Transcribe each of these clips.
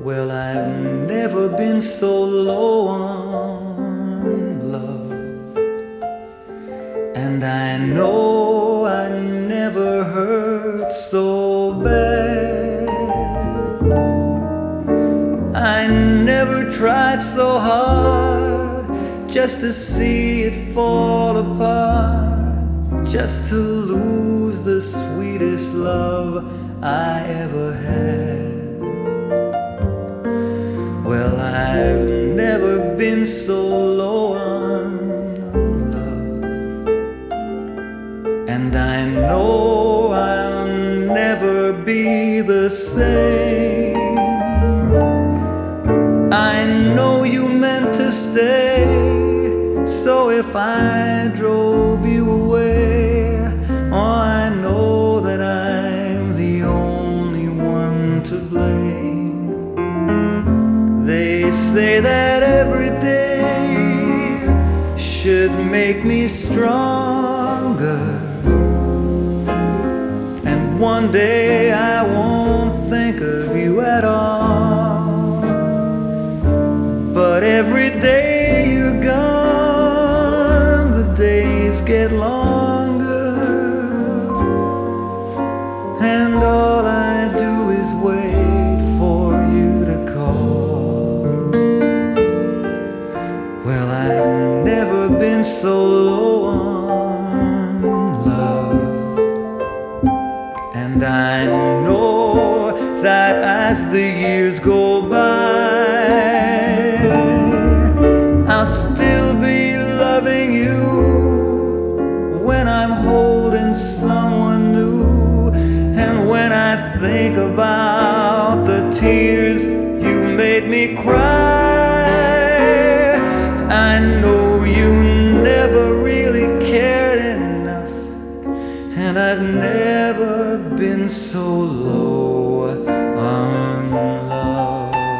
Well, I've never been so low on love, and I know I never hurt so bad. I never tried so hard just to see it fall apart, just to lose the sweetest love I ever had. Well, I've never been so low on love, and I know I'll never be the same. I know you meant to stay, so if I drove you away, oh, I know that I'm the only one to blame. They say that every day should make me stronger, and one day I won't think of you at all. But every day you're gone, the days get longer, and all I do is wait for you to call. Well, I've never been so low on love, and I know that as the years go by, I'll still be loving you when I'm holding someone new, and when I think about the tears you made me cry, I know you never really cared enough, and I've never been so low on love.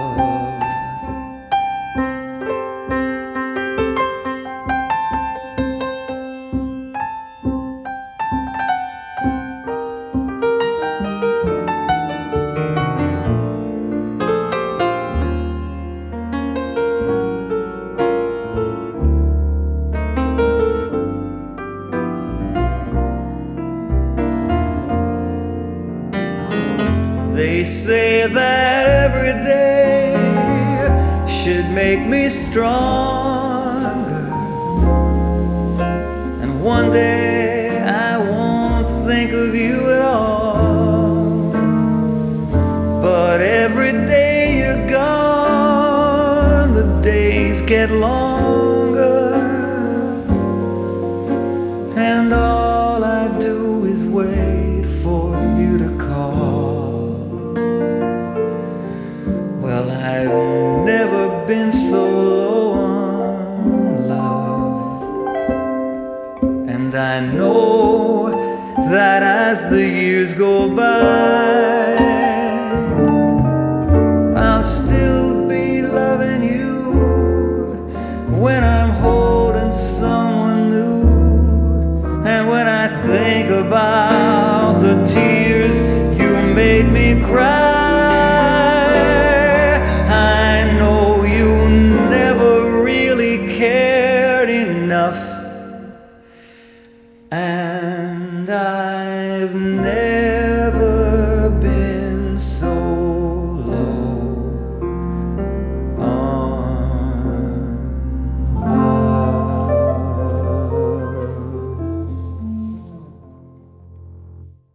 They say that every day should make me stronger, and one day I won't think of you at all. But every day you're gone, the days get longer, and all I do is wait for you to call. Well, I've never been so low on love, and I know that as the years go by, I'll still be loving you when I'm holding someone new, and when I think about the tears you made me cry, cared enough, and I